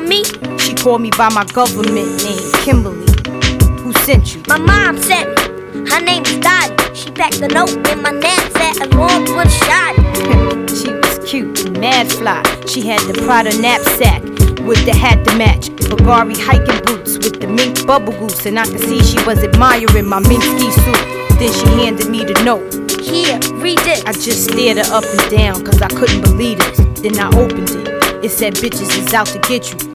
on me? She called me by my government name, Kimberly. Who sent you? My mom sent me. Her name's Dottie. She packed a note in my knapsack along with a shot. She was cute and mad fly. She had the Prada knapsack with the hat to match, Bulgari hiking boots with the mink bubble goose, and I could see she was admiring my mink ski suit. Then she handed me the note. Here, read this. I just stared her up and down, cause I couldn't believe it. Then I opened it. It said, bitches is out to get you.